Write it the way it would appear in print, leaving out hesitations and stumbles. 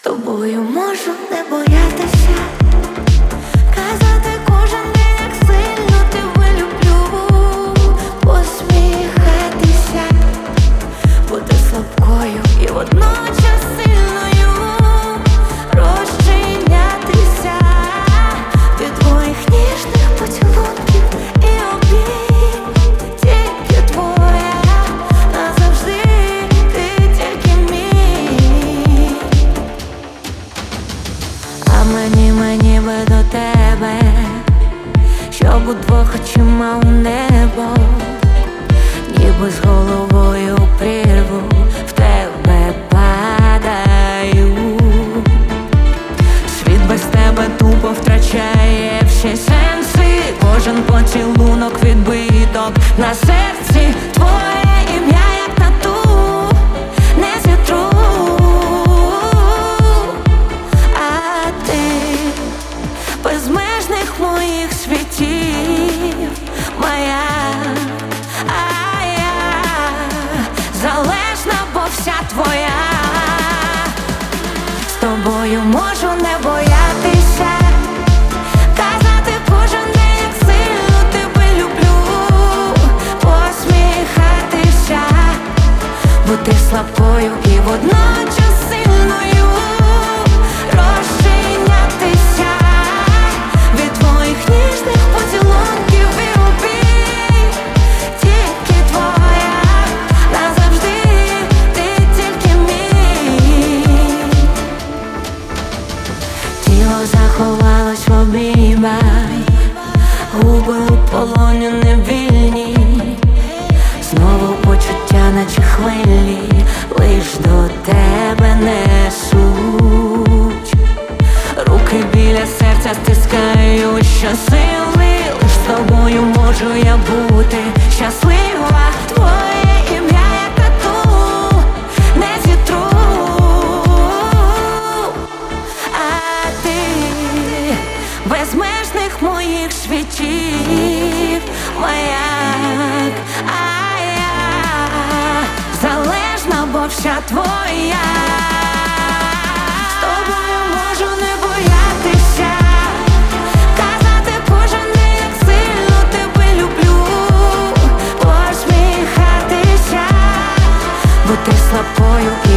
тобою можу не боятися, казати кожен день, як сильно тебе люблю, посміхатися, бути слабкою і водночас сильною, розчинятися від твоїх ніжних поцілунків і обійм. Тільки твоя назавжди, ти тільки мій. А мені би до тебе, щоб удвох очима у небо, ніби з головою у прірву в тебе падаю. Світ без тебе тупо втрачає всі сенси, кожен поцілунок відбиток на серці. Твоє ім'я як тату, не зітру. А ти безмежних моїх світів моя, а я залежна, бо вся твоя. З тобою можу не боятися, казати кожен день, як сильно тебе люблю, посміхатися, бути слабкою і водночас сильною, розчинятися від твоїх ніжних поцілунків і обійм. Тільки твоя назавжди, ти тільки мій. Тіло заховалось в обіймах, губи у полоні невільні, знову почуття, наче хвилі, лиш до тебе несуть. Руки біля серця стискають щосили, лиш з тобою можу я бути щаслива. Твоє ім'я як тату, не зітру. А ти безмежних моїх світів маяк, а я залежна, бо вся твоя. З тобою можу не боятися, казати кожен день, як сильно тебе люблю, посміхатися, бути слабкою